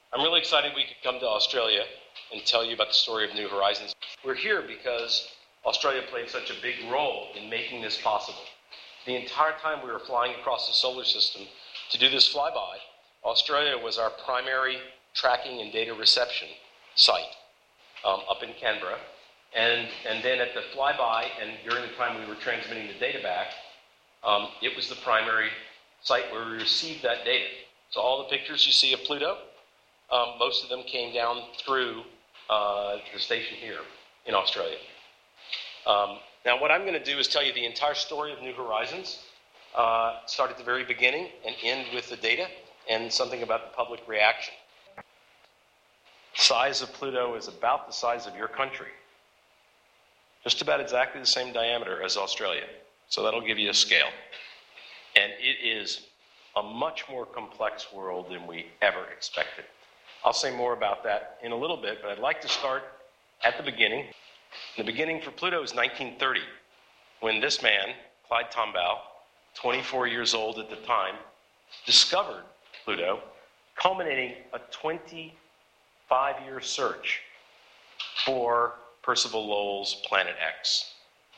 I'm really excited we could come to Australia and tell you about the story of New Horizons. We're here because Australia played such a big role in making this possible. The entire time we were flying across the solar system to do this flyby, Australia was our primary tracking and data reception site up in Canberra. And then at the flyby and during the time we were transmitting the data back, it was the primary site where we received that data. So all the pictures you see of Pluto, most of them came down through the station here in Australia. Now what I'm going to do is tell you the entire story of New Horizons, start at the very beginning and end with the data and something about the public reaction. The size of Pluto is about the size of your country. Just about exactly the same diameter as Australia. So that'll give you a scale. And it is a much more complex world than we ever expected. I'll say more about that in a little bit, but I'd like to start at the beginning. The beginning for Pluto is 1930, when this man, Clyde Tombaugh, 24 years old at the time, discovered Pluto, culminating a 25-year search for Percival Lowell's Planet X.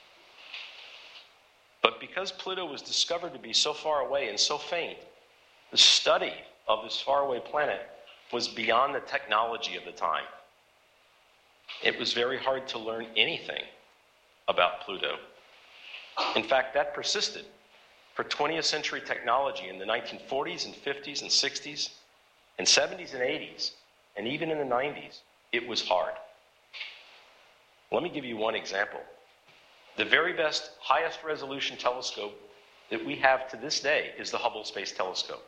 But because Pluto was discovered to be so far away and so faint, the study of this faraway planet was beyond the technology of the time. It was very hard to learn anything about Pluto. In fact, that persisted for 20th century technology in the 1940s and 50s and 60s and 70s and 80s, and even in the 90s. It was hard. Let me give you one example. The very best, highest resolution telescope that we have to this day is the Hubble Space Telescope.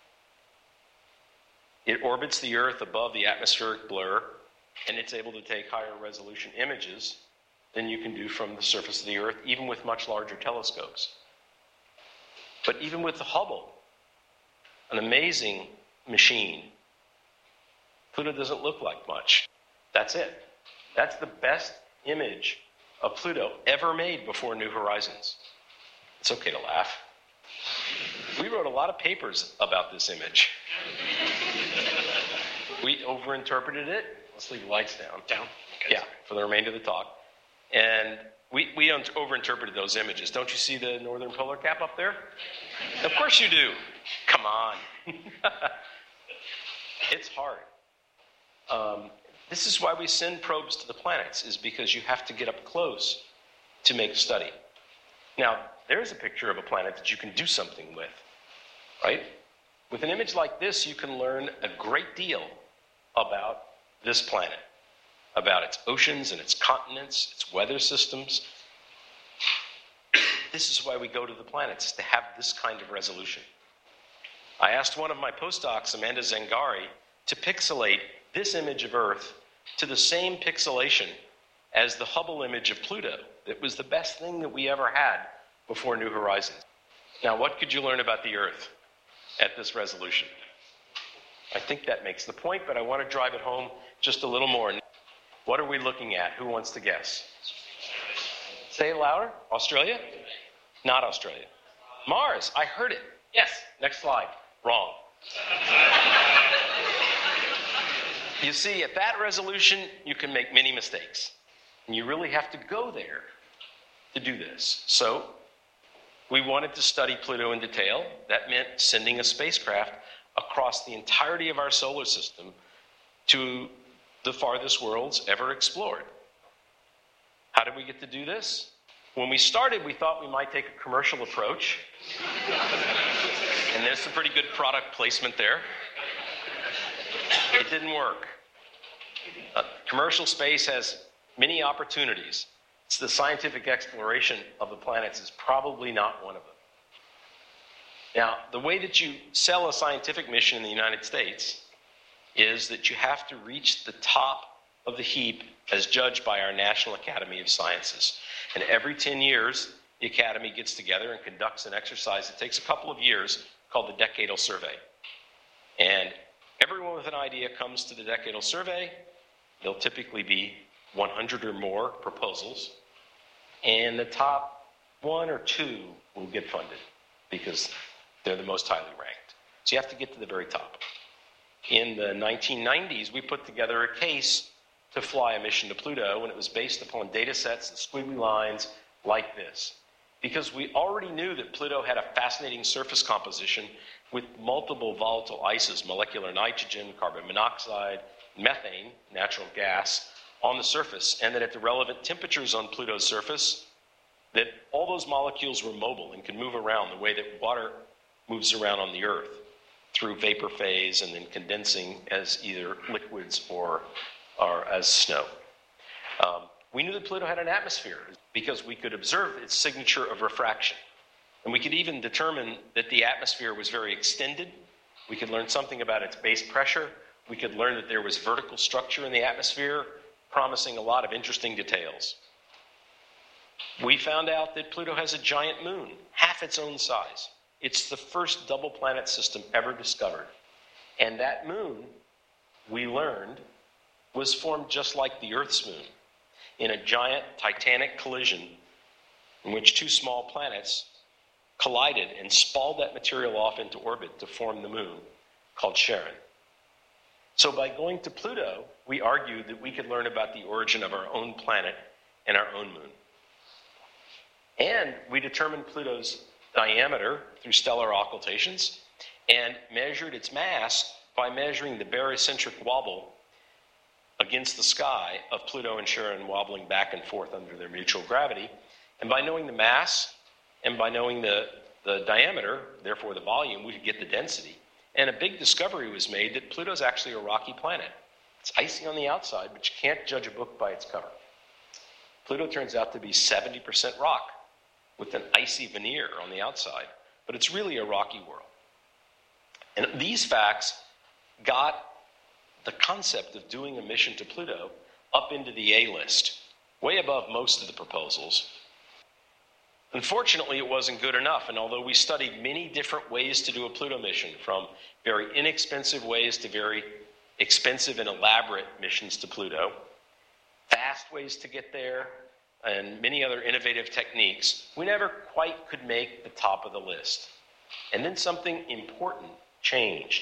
It orbits the Earth above the atmospheric blur, and it's able to take higher resolution images than you can do from the surface of the Earth, even with much larger telescopes. But even with the Hubble, an amazing machine, Pluto doesn't look like much. That's it. That's the best image of Pluto ever made before New Horizons. It's okay to laugh. We wrote a lot of papers about this image. We overinterpreted it. Let's leave the lights down. Down? Okay. Yeah, for the remainder of the talk. And we overinterpreted those images. Don't you see the northern polar cap up there? Of course you do. Come on. It's hard. This is why we send probes to the planets, is because you have to get up close to make a study. Now, there's a picture of a planet that you can do something with, right? With an image like this, you can learn a great deal about this planet, about its oceans and its continents, its weather systems. This is why we go to the planets, to have this kind of resolution. I asked one of my postdocs, Amanda Zangari, to pixelate this image of Earth to the same pixelation as the Hubble image of Pluto. It was the best thing that we ever had before New Horizons. Now, what could you learn about the Earth at this resolution? I think that makes the point, but I want to drive it home just a little more. What are we looking at? Who wants to guess? Say it louder. Australia? Not Australia. Mars. I heard it. Yes. Next slide. Wrong. You see, at that resolution, you can make many mistakes. And you really have to go there to do this. So, we wanted to study Pluto in detail. That meant sending a spacecraft across the entirety of our solar system to the farthest worlds ever explored. How did we get to do this? When we started, we thought we might take a commercial approach. And there's some pretty good product placement there. It didn't work. Commercial space has many opportunities. It's the scientific exploration of the planets is probably not one of them. Now, the way that you sell a scientific mission in the United States is that you have to reach the top of the heap as judged by our National Academy of Sciences. And every 10 years, the Academy gets together and conducts an exercise that takes a couple of years called the Decadal Survey. And everyone with an idea comes to the Decadal Survey. There'll typically be 100 or more proposals. And the top 1 or 2 will get funded because they're the most highly ranked. So you have to get to the very top. in the 1990s, we put together a case to fly a mission to Pluto, and it was based upon data sets and squiggly lines like this. Because we already knew that Pluto had a fascinating surface composition with multiple volatile ices, molecular nitrogen, carbon monoxide, methane, natural gas, on the surface, and that at the relevant temperatures on Pluto's surface, that all those molecules were mobile and could move around the way that water moves around on the Earth through vapor phase and then condensing as either liquids or as snow. We knew that Pluto had an atmosphere because we could observe its signature of refraction. And we could even determine that the atmosphere was very extended. We could learn something about its base pressure. We could learn that there was vertical structure in the atmosphere, promising a lot of interesting details. We found out that Pluto has a giant moon, half its own size. It's the first double planet system ever discovered. And that moon, we learned, was formed just like the Earth's moon, in a giant titanic collision in which two small planets collided and spalled that material off into orbit to form the moon, called Charon. So by going to Pluto, we argued that we could learn about the origin of our own planet and our own moon. And we determined Pluto's diameter through stellar occultations and measured its mass by measuring the barycentric wobble against the sky of Pluto and Charon wobbling back and forth under their mutual gravity. And by knowing the mass and by knowing the diameter, therefore the volume, we could get the density. And a big discovery was made that Pluto's actually a rocky planet. It's icy on the outside, but you can't judge a book by its cover. Pluto turns out to be 70% rock with an icy veneer on the outside, but it's really a rocky world. And these facts got the concept of doing a mission to Pluto up into the A list, way above most of the proposals. Unfortunately, it wasn't good enough, and although we studied many different ways to do a Pluto mission, from very inexpensive ways to very expensive and elaborate missions to Pluto, fast ways to get there, and many other innovative techniques, we never quite could make the top of the list. And then something important changed.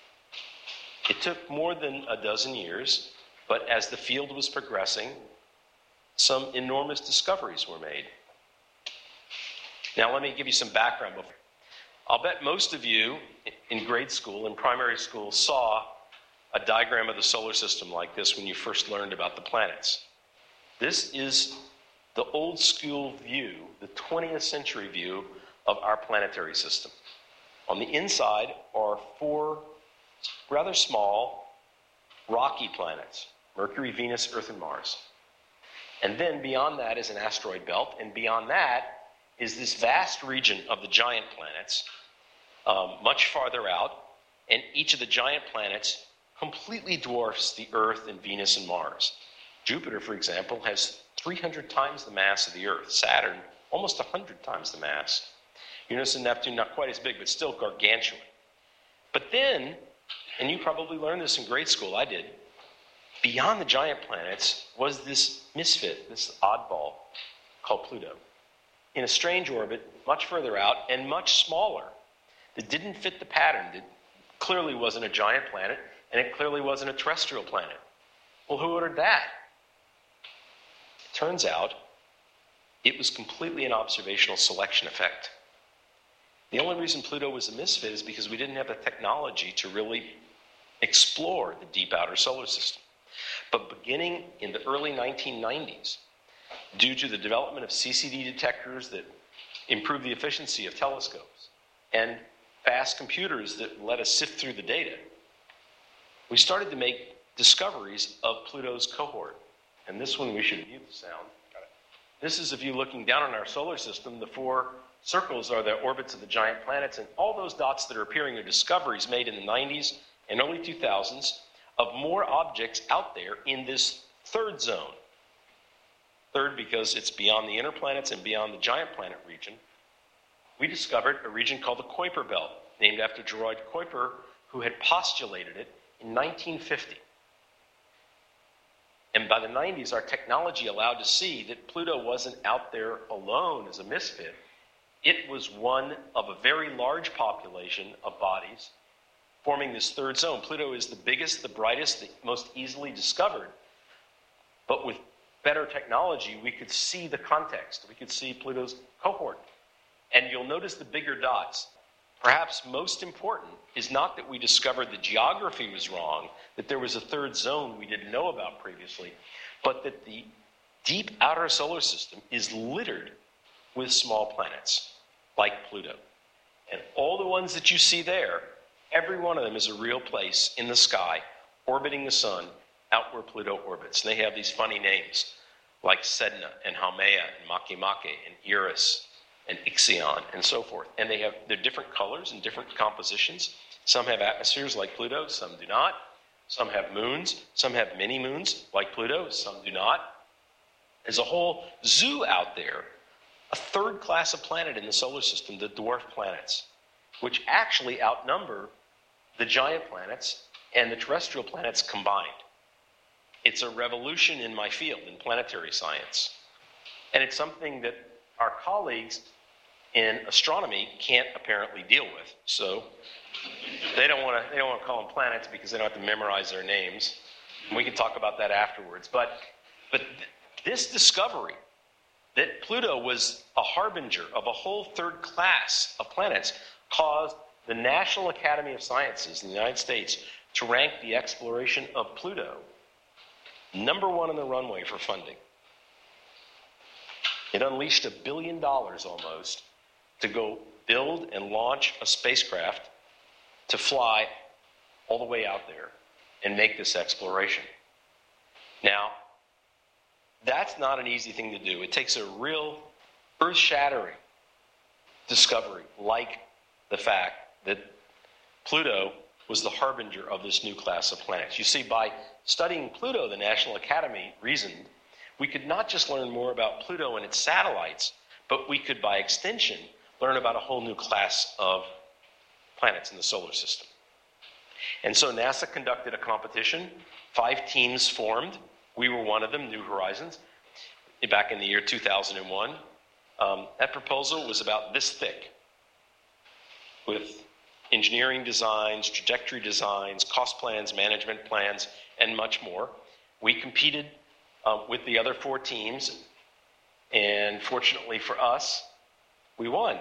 It took more than a dozen years, but as the field was progressing, some enormous discoveries were made. Now, let me give you some background. I'll bet most of you in grade school, in primary school, saw a diagram of the solar system like this when you first learned about the planets. This is the old school view, the 20th century view of our planetary system. On the inside are four rather small, rocky planets: Mercury, Venus, Earth, and Mars. And then beyond that is an asteroid belt, and beyond that is this vast region of the giant planets, much farther out, and each of the giant planets completely dwarfs the Earth and Venus and Mars. Jupiter, for example, has 300 times the mass of the Earth. Saturn, almost 100 times the mass. Uranus and Neptune, not quite as big, but still gargantuan. But then, and you probably learned this in grade school, I did, beyond the giant planets was this misfit, this oddball called Pluto, in a strange orbit, much further out and much smaller, that didn't fit the pattern. That clearly wasn't a giant planet, and it clearly wasn't a terrestrial planet. Well, who ordered that? It turns out it was completely an observational selection effect. The only reason Pluto was a misfit is because we didn't have the technology to really explore the deep outer solar system. But beginning in the early 1990s, due to the development of CCD detectors that improved the efficiency of telescopes and fast computers that let us sift through the data, we started to make discoveries of Pluto's cohort. And this one, we should mute the sound. This is a view looking down on our solar system. The four circles are the orbits of the giant planets, and all those dots that are appearing are discoveries made in the 90s and early 2000s of more objects out there in this third zone. Third, because it's beyond the inner planets and beyond the giant planet region. We discovered a region called the Kuiper Belt, named after Geroid Kuiper, who had postulated it in 1950. And by the 90s, our technology allowed to see that Pluto wasn't out there alone as a misfit. It was one of a very large population of bodies forming this third zone. Pluto is the biggest, the brightest, the most easily discovered. But with better technology, we could see the context. We could see Pluto's cohort. And you'll notice the bigger dots. Perhaps most important is not that we discovered the geography was wrong, that there was a third zone we didn't know about previously, but that the deep outer solar system is littered with small planets like Pluto. And all the ones that you see there, every one of them is a real place in the sky, orbiting the sun, out where Pluto orbits. And they have these funny names, like Sedna and Haumea and Makemake and Eris and Ixion and so forth. And they're different colors and different compositions. Some have atmospheres like Pluto, some do not. Some have moons, some have mini-moons like Pluto, some do not. There's a whole zoo out there, a third class of planet in the solar system, the dwarf planets, which actually outnumber the giant planets and the terrestrial planets combined. It's a revolution in my field, in planetary science. And it's something that our colleagues in astronomy can't apparently deal with. So they don't want to call them planets because they don't have to memorize their names. And we can talk about that afterwards. But this discovery that Pluto was a harbinger of a whole third class of planets caused the National Academy of Sciences in the United States to rank the exploration of Pluto number one on the runway for funding. It unleashed $1 billion almost to go build and launch a spacecraft to fly all the way out there and make this exploration. Now, that's not an easy thing to do. It takes a real earth-shattering discovery, like the fact that Pluto was the harbinger of this new class of planets. You see, by studying Pluto, the National Academy reasoned, we could not just learn more about Pluto and its satellites, but we could, by extension, learn about a whole new class of planets in the solar system. And so NASA conducted a competition. 5 teams formed. We were one of them, New Horizons, back in the year 2001. That proposal was about this thick, with engineering designs, trajectory designs, cost plans, management plans, and much more. We competed with the other 4 teams, and fortunately for us, we won.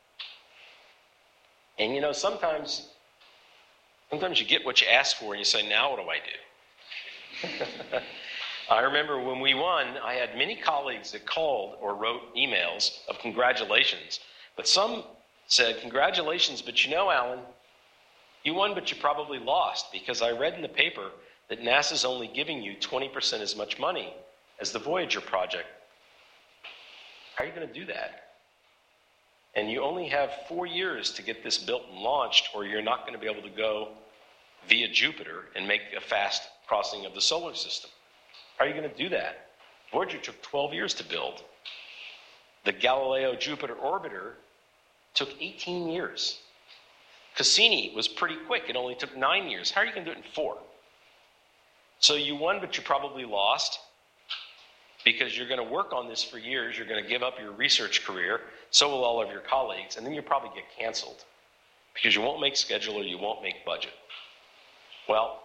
And you know, sometimes you get what you ask for and you say, now what do I do? I remember when we won, I had many colleagues that called or wrote emails of congratulations, but some said, congratulations, but you know, Alan, you won, but you probably lost, because I read in the paper that NASA's only giving you 20% as much money as the Voyager project. How are you going to do that? And you only have 4 years to get this built and launched, or you're not going to be able to go via Jupiter and make a fast crossing of the solar system. How are you going to do that? Voyager took 12 years to build. The Galileo Jupiter orbiter took 18 years. Cassini was pretty quick. It only took 9 years. How are you going to do it in 4? So you won, but you probably lost, because you're going to work on this for years. You're going to give up your research career. So will all of your colleagues. And then you'll probably get canceled because you won't make schedule or you won't make budget. Well,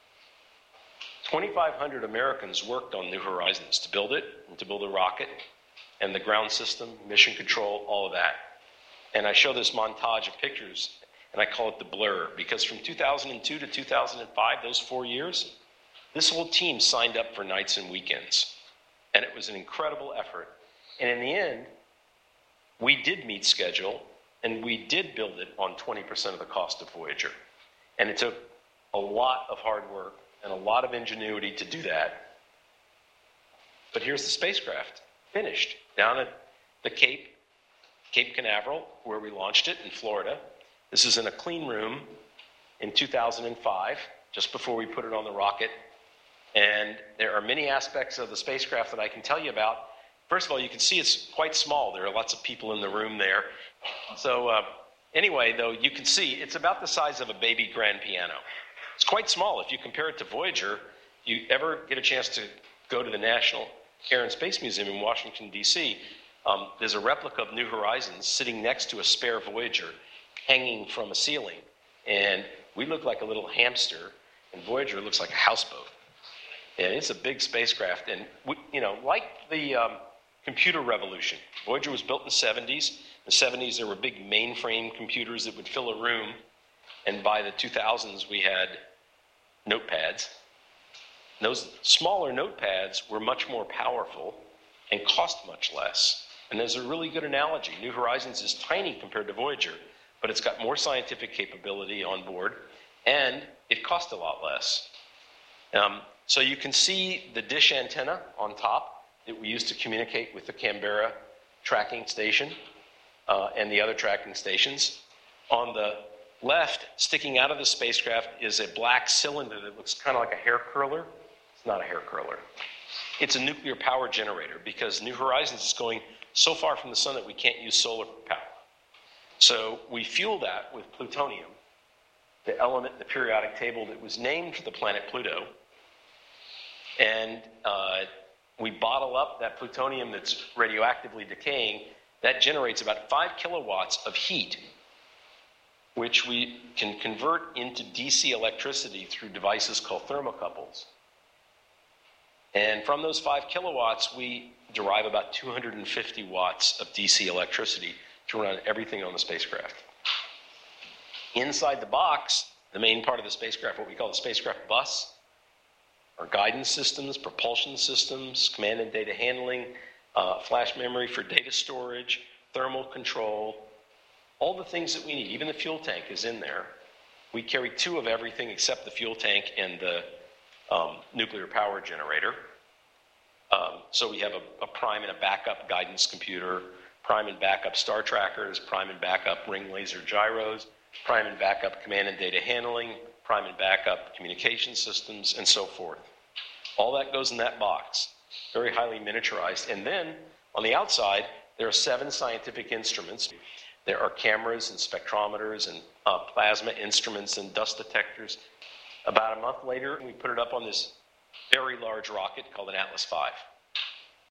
2,500 Americans worked on New Horizons to build it and to build a rocket and the ground system, mission control, all of that. And I show this montage of pictures, and I call it the blur, because from 2002 to 2005, those 4 years, this whole team signed up for nights and weekends. And it was an incredible effort. And in the end, we did meet schedule, and we did build it on 20% of the cost of Voyager. And it took a lot of hard work and a lot of ingenuity to do that. But here's the spacecraft, finished, down at the Cape Canaveral, where we launched it in Florida. This is in a clean room in 2005, just before we put it on the rocket. And there are many aspects of the spacecraft that I can tell you about. First of all, you can see it's quite small. There are lots of people in the room there. So anyway, though, you can see it's about the size of a baby grand piano. It's quite small. If you compare it to Voyager, if you ever get a chance to go to the National Air and Space Museum in Washington, D.C., there's a replica of New Horizons sitting next to a spare Voyager hanging from a ceiling. And We look like a little hamster, and Voyager looks like a houseboat. And it's a big spacecraft. And, like the computer revolution, Voyager was built in the 70s. In the 70s, there were big mainframe computers that would fill a room. And by the 2000s, we had notepads. Those smaller notepads were much more powerful and cost much less. And there's a really good analogy. New Horizons is tiny compared to Voyager, but it's got more scientific capability on board, and it costs a lot less. So you can see the dish antenna on top that we use to communicate with the Canberra tracking station and the other tracking stations. On the left, sticking out of the spacecraft, is a black cylinder that looks kind of like a hair curler. It's not a hair curler. It's a nuclear power generator because New Horizons is going so far from the sun that we can't use solar power. So we fuel that with plutonium, the element in the periodic table that was named for the planet Pluto. And we bottle up that plutonium that's radioactively decaying. That generates about 5 kilowatts of heat, which we can convert into DC electricity through devices called thermocouples. And from those 5 kilowatts, we derive about 250 watts of DC electricity to run everything on the spacecraft. Inside the box, the main part of the spacecraft, what we call the spacecraft bus, are guidance systems, propulsion systems, command and data handling, flash memory for data storage, thermal control, all the things that we need. Even the fuel tank is in there. We carry 2 of everything except the fuel tank and the nuclear power generator. So we have a prime and a backup guidance computer, prime and backup star trackers, prime and backup ring laser gyros, prime and backup command and data handling, prime and backup communication systems, and so forth. All that goes in that box, very highly miniaturized. And then on the outside, there are 7 scientific instruments. There are cameras and spectrometers and plasma instruments and dust detectors. About a month later, we put it up on this very large rocket called an Atlas V.